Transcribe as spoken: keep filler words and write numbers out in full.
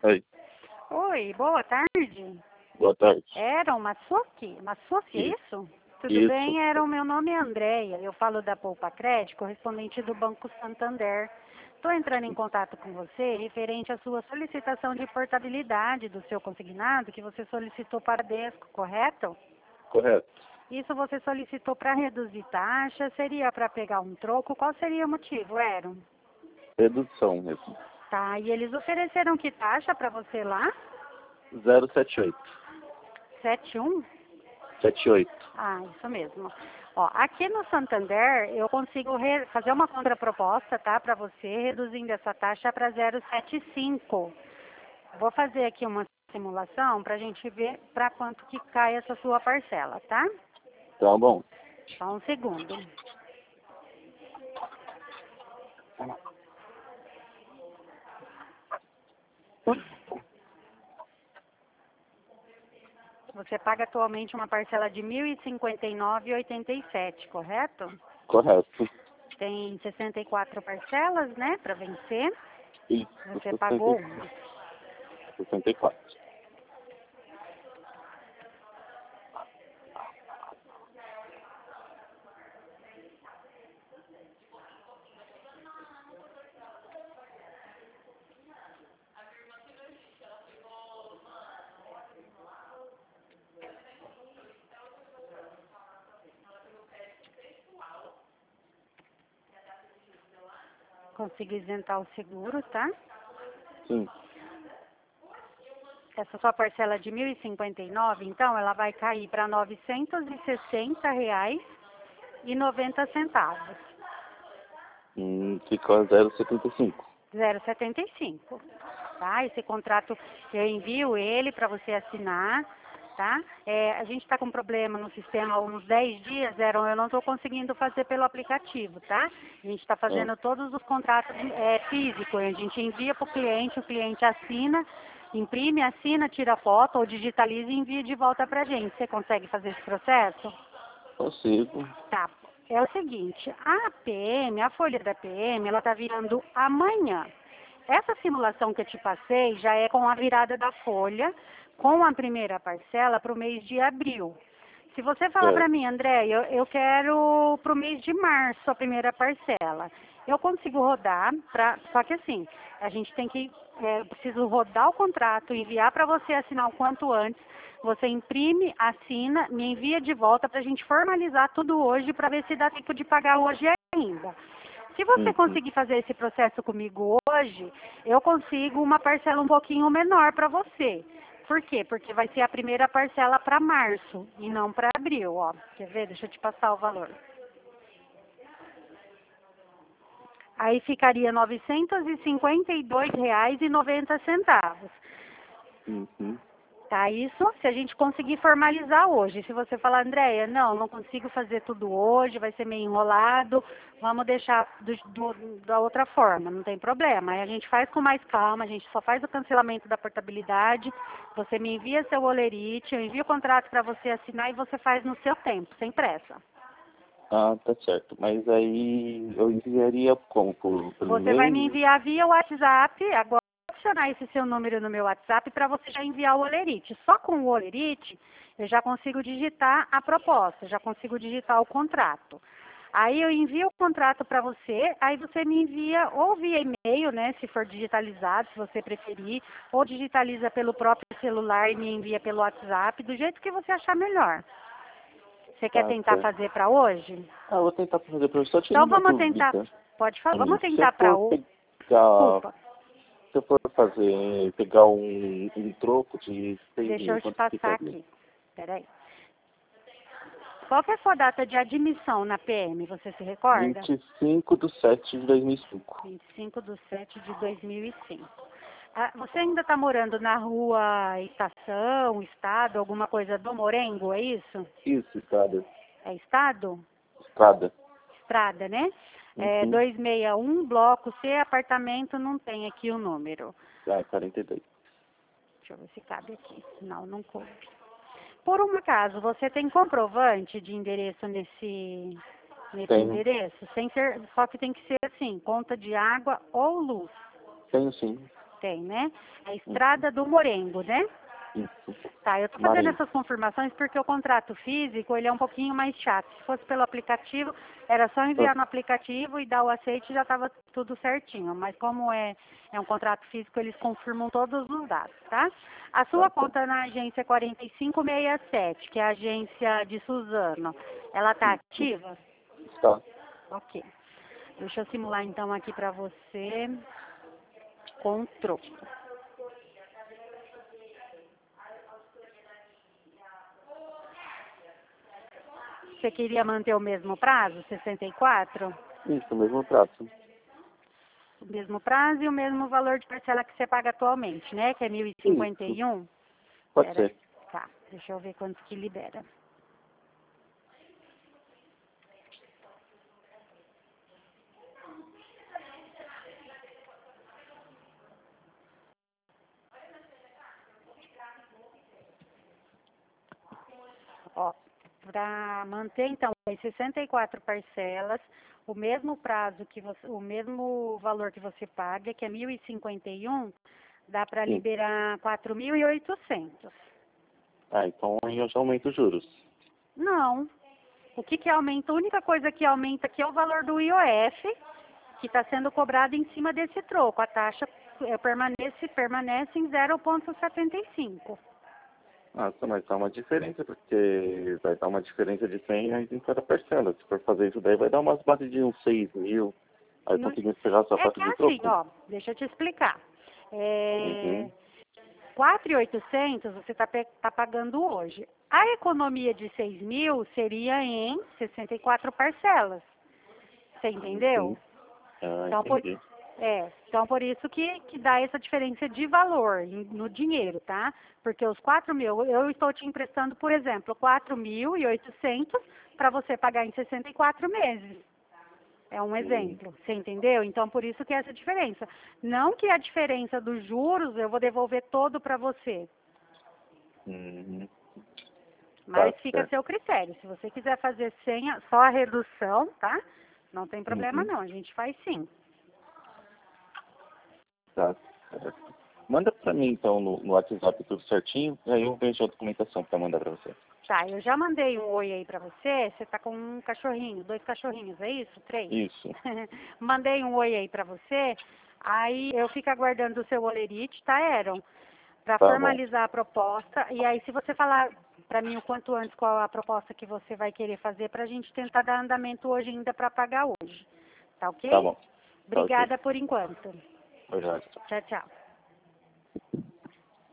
Oi, Oi, boa tarde. boa tarde. Era uma Massofi? Massofi, é Isso. isso? Tudo Isso. bem? Era o meu nome é Andréia. Eu falo da Poupa Crédito, correspondente do Banco Santander. Estou entrando em contato com você referente à sua solicitação de portabilidade do seu consignado que você solicitou para a Desco, correto? Correto. Isso você solicitou para reduzir taxa, seria para pegar um troco? Qual seria o motivo, Eram? Redução mesmo. Tá, e eles ofereceram que taxa para você lá? zero sete oito. sete um? Sete oito. Ah, isso mesmo. Ó, aqui no Santander eu consigo re- fazer uma contraproposta, tá, para você, reduzindo essa taxa para zero vírgula setenta e cinco. Vou fazer aqui uma simulação para a gente ver para quanto que cai essa sua parcela, tá? Tá bom. Só um segundo. Você paga atualmente uma parcela de mil e cinquenta e nove reais e oitenta e sete centavos, correto? Correto. Tem sessenta e quatro parcelas, né, para vencer. Isso. Você pagou uma. sessenta e quatro. Consigo isentar o seguro, tá? Sim. Essa sua parcela de mil e cinquenta e nove, então, ela vai cair para novecentos e sessenta reais e noventa centavos. Hum, ficou zero vírgula setenta e cinco. zero vírgula setenta e cinco. Tá? Esse contrato eu envio ele para você assinar, tá? É, a gente está com problema no sistema há uns dez dias, Eram, eu não estou conseguindo fazer pelo aplicativo, tá? A gente está Ah, fazendo todos os contratos é, físicos, a gente envia para o cliente, o cliente assina, imprime, assina, tira foto ou digitaliza e envia de volta para a gente. Você consegue fazer esse processo? consigo. Tá. É o seguinte, a P M, a folha da P M, ela tá virando amanhã. Essa simulação que eu te passei já é com a virada da folha, com a primeira parcela para o mês de abril. Se você falar para Certo. mim, André, eu, eu quero para o mês de março a primeira parcela, eu consigo rodar, pra, só que assim, a gente tem que, é, eu preciso rodar o contrato, enviar para você assinar o quanto antes, você imprime, assina, me envia de volta para a gente formalizar tudo hoje para ver se dá tempo de pagar hoje ainda. Se você Uhum. conseguir fazer esse processo comigo hoje, eu consigo uma parcela um pouquinho menor para você. Por quê? Porque vai ser a primeira parcela para março e não para abril, ó. Quer ver? Deixa eu te passar o valor. Aí ficaria novecentos e cinquenta e dois reais e noventa centavos. Uhum. Tá, isso se a gente conseguir formalizar hoje. Se você falar, Andréia, não, não consigo fazer tudo hoje, vai ser meio enrolado, vamos deixar do, do, da outra forma, não tem problema. Aí a gente faz com mais calma, a gente só faz o cancelamento da portabilidade, você me envia seu olerite, eu envio o contrato para você assinar e você faz no seu tempo, sem pressa. Ah, tá certo. Mas aí eu enviaria como? Por, pelo Você vai me e-mail? enviar via WhatsApp, agora eu vou adicionar esse seu número no meu WhatsApp para você já enviar o olerite. Só com o olerite eu já consigo digitar a proposta, já consigo digitar o contrato. Aí eu envio o contrato para você, aí você me envia ou via e-mail, né, se for digitalizado, se você preferir, ou digitaliza pelo próprio celular e me envia pelo WhatsApp, do jeito que você achar melhor. Você quer Tá tentar certo. fazer para hoje? Ah, eu vou tentar fazer, professor. Só tirando Então uma vamos tentar, dúvida. pode falar, Hum, vamos Se eu tentar para for hoje. pegar, Desculpa. se eu for fazer, pegar um, um troco de seis Deixa mil, eu te quanto passar ficaria? aqui. Peraí. Qual que é a sua data de admissão na P M? Você se recorda? vinte e cinco de sete de dois mil e cinco. vinte e cinco de sete de dois mil e cinco. Ah, você ainda está morando na rua Estação, Estado, alguma coisa do Morengo, é isso? Isso, estrada. É Estado? Estrada. Estrada, né? É Uhum. duzentos e sessenta e um, bloco C, apartamento, não tem aqui o número. Ah, quarenta e dois. Deixa eu ver se cabe aqui. Não, não coube. Por um acaso, você tem comprovante de endereço nesse, nesse Tenho. endereço? Sem ser, só que tem que ser assim, conta de água ou luz. Tenho sim. tem, né? É Estrada do Morengo, né? Isso. Tá, eu tô fazendo Marengo. essas confirmações porque o contrato físico, ele é um pouquinho mais chato. Se fosse pelo aplicativo, era só enviar no aplicativo e dar o aceite e já estava tudo certinho. Mas como é, é um contrato físico, eles confirmam todos os dados, tá? A sua Tá, tá. conta na agência quarenta e cinco sessenta e sete, que é a agência de Suzano, ela tá ativa? Tá. Ok. Deixa eu simular então aqui para você com troco. Você queria manter o mesmo prazo, sessenta e quatro? Isso, mesmo prato. O mesmo prazo e o mesmo valor de parcela que você paga atualmente, né? Que é mil e cinquenta e um? Pode Pera, ser. tá, deixa eu ver quanto que libera. Ó, para manter então as sessenta e quatro parcelas, o mesmo prazo que você, o mesmo valor que você paga, que é mil e cinquenta e um, dá para Sim. liberar quatro mil e oitocentos. Ah, então aí eu já aumento os juros. Não. O que que aumenta? A única coisa que aumenta aqui é o valor do I O F, que está sendo cobrado em cima desse troco. A taxa eh, permanece, permanece em zero vírgula setenta e cinco. Nossa, mas dá uma diferença, porque vai dar uma diferença de cem reais em cada parcela. Se for fazer isso daí, vai dar umas bases de uns seis mil. Aí No- conseguimos pegar sua É taxa que de assim, troco. ó, deixa eu te explicar. É, Uhum. quatro mil e oitocentos você está tá pagando hoje. A economia de seis mil seria em sessenta e quatro parcelas. Você entendeu? Sim. Ah, Então, por, entendi. é, então, por isso que, que dá essa diferença de valor em- no dinheiro, tá? Porque os quatro mil, eu estou te emprestando, por exemplo, quatro mil e oitocentos para você pagar em sessenta e quatro meses. É um Sim. exemplo, você entendeu? Então, por isso que é essa diferença. Não que a diferença dos juros eu vou devolver todo para você, Uhum. Tá mas fica a certo. seu critério. Se você quiser fazer sem a- só a redução, tá? Não tem problema Uhum. não, a gente faz sim. Tá certo. Manda pra mim, então, no, no WhatsApp tudo certinho, e aí eu vejo a documentação pra mandar pra você. Tá, eu já mandei um oi aí pra você. Você tá com um cachorrinho, dois cachorrinhos, é isso? Três? Isso. Mandei um oi aí pra você. Aí eu fico aguardando o seu olerite, tá, Eron? Pra Tá bom. formalizar a proposta. E aí, se você falar pra mim o quanto antes qual a proposta que você vai querer fazer, pra gente tentar dar andamento hoje ainda pra pagar hoje. Tá ok? Tá bom. Tá ok. Obrigada por enquanto. Obrigado. Tchau, tchau.